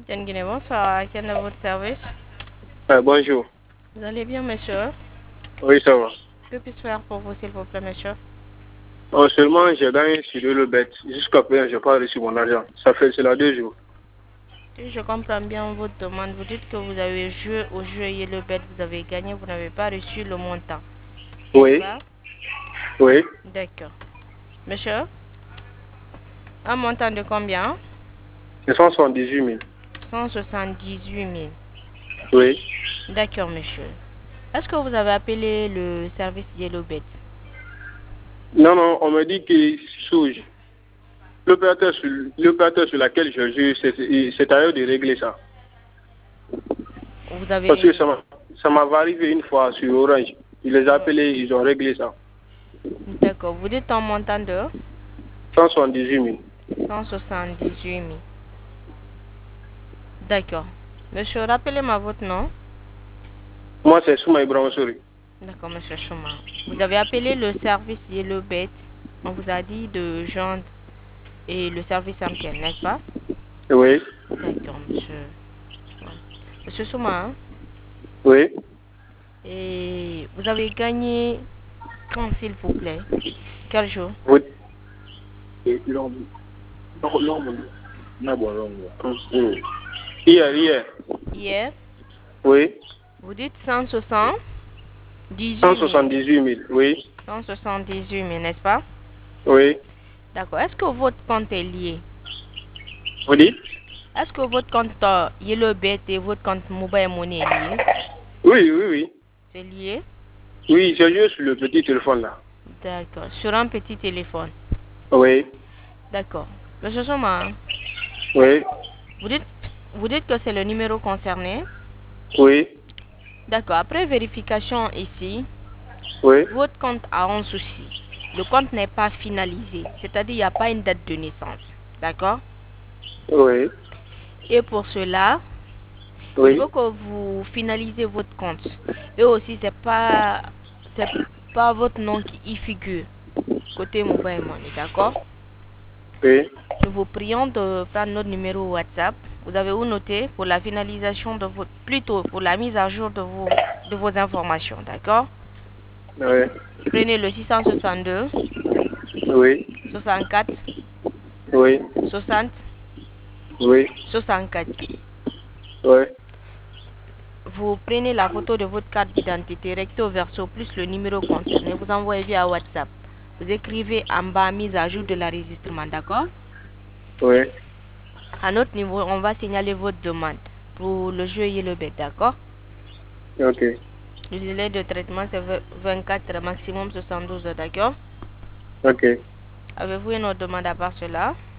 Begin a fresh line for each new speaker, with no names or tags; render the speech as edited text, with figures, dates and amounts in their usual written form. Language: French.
Tiens Guinée, bonsoir. Quel est votre service?
Bonjour.
Vous allez bien, monsieur?
Oui, ça va.
Que puis-je faire pour vous, s'il vous plaît, monsieur?
Seulement, j'ai gagné sur le bet. Jusqu'à présent, je n'ai pas reçu mon argent. C'est là 2 jours.
Si je comprends bien votre demande, vous dites que vous avez joué au jeu Yellow Bet, vous avez gagné, vous n'avez pas reçu le montant. Est-ce
Oui,
pas?
oui.
D'accord. Monsieur, un montant de combien?
178 000.
178 000.
Oui.
D'accord, monsieur. Est-ce que vous avez appelé le service Yellow Bet?
Non, non, on me dit que sous l'opérateur sur laquelle je joue, c'est à eux de régler ça.
Vous
Parce que
avez...
ça m'avait arrivé une fois sur Orange. Je les ai appelés, ils ont réglé ça.
D'accord. Vous dites un montant de
178 000.
178 000. D'accord. Monsieur, rappelez-moi votre nom.
Moi, c'est Souma Ibrahim Souri.
D'accord, monsieur Chouma. Vous avez appelé le service Yellow Bet. On vous a dit de joindre et le service MTN, n'est-ce pas?
Oui.
D'accord, monsieur. Ouais. Monsieur Chouma, hein?
Oui.
Et vous avez gagné quand, s'il vous plaît? Quel jour?
Oui. Hier.
Hier.
Oui.
Vous dites 178 000.
178 000. Oui.
178 000, n'est-ce pas?
Oui.
D'accord. Est-ce que votre compte est lié?
Vous dites?
Est-ce que votre compte Yellow Bet et votre compte Mobile Money est lié?
Oui.
C'est lié?
Oui, j'ai joué sur le petit téléphone là.
D'accord. Sur un petit téléphone.
Oui.
D'accord. Monsieur Soma,
Oui.
vous dites, vous dites que c'est le numéro concerné.
Oui.
D'accord. Après vérification ici,
Oui.
votre compte a un souci. Le compte n'est pas finalisé. C'est-à-dire il n'y a pas une date de naissance. D'accord?
Oui.
Et pour cela, il
Oui.
faut que vous finalisez votre compte. Et aussi, c'est pas votre nom qui y figure côté Mobile Money. D'accord?
Oui.
Nous vous prions de prendre notre numéro WhatsApp. Vous avez où noter pour la finalisation de votre... Plutôt pour la mise à jour de vos informations, d'accord?
Oui.
Prenez le 662
Oui.
64
Oui.
60
Oui.
64.
Oui.
Vous prenez la photo de votre carte d'identité recto verso plus le numéro concerné. Vous envoyez via WhatsApp. Vous écrivez en bas mise à jour de l'enregistrement, d'accord?
Oui.
À notre niveau, on va signaler votre demande pour le jeu et le bet, d'accord?
Ok.
Le délai de traitement, c'est 24 maximum 72 heures, d'accord?
Ok.
Avez-vous une autre demande à part cela?